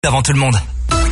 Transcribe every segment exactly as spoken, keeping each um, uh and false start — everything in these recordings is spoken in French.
Avant tout le monde.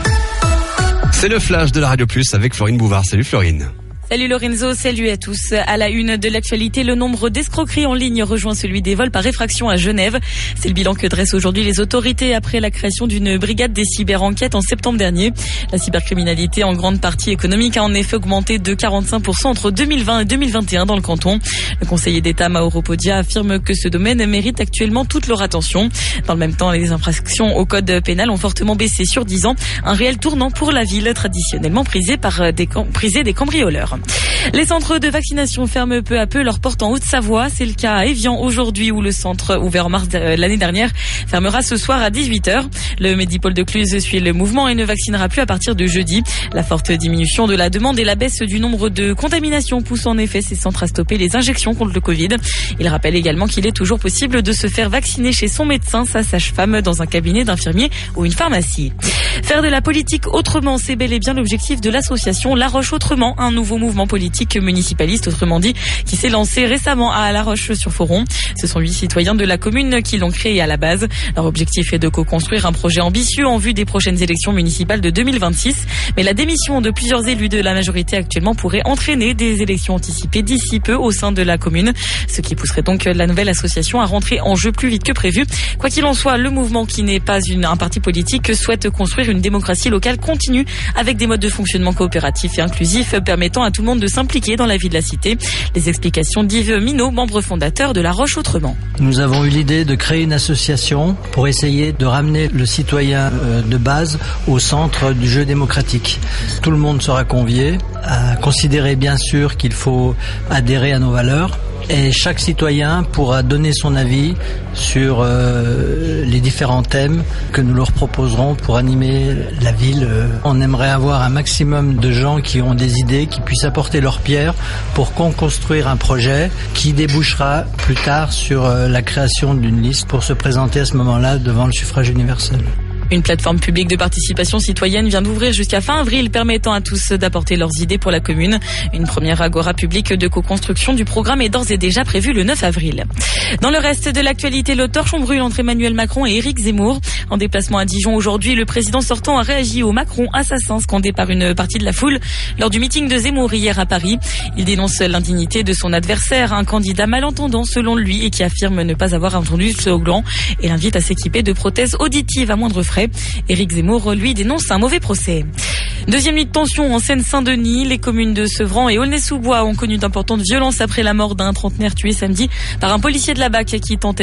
C'est le flash de la Radio Plus avec Florine Bouvard. Salut Florine. Salut Lorenzo, salut à tous. À la une de l'actualité, le nombre d'escroqueries en ligne rejoint celui des vols par effraction à Genève. C'est le bilan que dressent aujourd'hui les autorités après la création d'une brigade des cyber-enquêtes en septembre dernier. La cybercriminalité, en grande partie économique, a en effet augmenté de quarante-cinq pour cent entre deux mille vingt et deux mille vingt et un dans le canton. Le conseiller d'État Mauro Podia affirme que ce domaine mérite actuellement toute leur attention. Dans le même temps, les infractions au code pénal ont fortement baissé sur dix ans. Un réel tournant pour la ville, traditionnellement prisée par des, prisée des cambrioleurs. Les centres de vaccination ferment peu à peu leurs portes en Haute-Savoie. C'est le cas à Évian aujourd'hui où le centre ouvert en mars de l'année dernière fermera ce soir à dix-huit heures. Le Médipôle de Cluse suit le mouvement et ne vaccinera plus à partir de jeudi. La forte diminution de la demande et la baisse du nombre de contaminations poussent en effet ces centres à stopper les injections contre le Covid. Il rappelle également qu'il est toujours possible de se faire vacciner chez son médecin, sa sage-femme, dans un cabinet d'infirmier ou une pharmacie. Faire de la politique autrement, c'est bel et bien l'objectif de l'association La Roche Autrement, un nouveau mouvement politique municipaliste, autrement dit, qui s'est lancé récemment à La Roche-sur-Foron. Ce sont huit citoyens de la commune qui l'ont créé à la base. Leur objectif est de co-construire un projet ambitieux en vue des prochaines élections municipales de deux mille vingt-six. Mais la démission de plusieurs élus de la majorité actuellement pourrait entraîner des élections anticipées d'ici peu au sein de la commune, ce qui pousserait donc la nouvelle association à rentrer en jeu plus vite que prévu. Quoi qu'il en soit, le mouvement, qui n'est pas une, un parti politique, souhaite construire une démocratie locale continue avec des modes de fonctionnement coopératifs et inclusifs permettant à tout le monde de s'impliquer dans la vie de la cité. Les explications d'Yves Minot, membre fondateur de La Roche Autrement. Nous avons eu l'idée de créer une association pour essayer de ramener le citoyen de base au centre du jeu démocratique. Tout le monde sera convié à considérer bien sûr qu'il faut adhérer à nos valeurs. Et chaque citoyen pourra donner son avis sur euh, les différents thèmes que nous leur proposerons pour animer la ville. On aimerait avoir un maximum de gens qui ont des idées, qui puissent apporter leur pierre pour construire un projet qui débouchera plus tard sur euh, la création d'une liste pour se présenter à ce moment-là devant le suffrage universel. Une plateforme publique de participation citoyenne vient d'ouvrir jusqu'à fin avril, permettant à tous d'apporter leurs idées pour la commune. Une première agora publique de co-construction du programme est d'ores et déjà prévue le neuf avril. Dans le reste de l'actualité, le torchon brûle entre Emmanuel Macron et Éric Zemmour. En déplacement à Dijon aujourd'hui, le président sortant a réagi au Macron assassin scandé par une partie de la foule lors du meeting de Zemmour hier à Paris. Il dénonce l'indignité de son adversaire, un candidat malentendant selon lui et qui affirme ne pas avoir entendu ce slogan, et l'invite à s'équiper de prothèses auditives à moindre frais. Éric Zemmour, lui, dénonce un mauvais procès. Deuxième nuit de tension en Seine-Saint-Denis. Les communes de Sevran et Aulnay-sous-Bois ont connu d'importantes violences après la mort d'un trentenaire tué samedi par un policier de la B A C qui tentait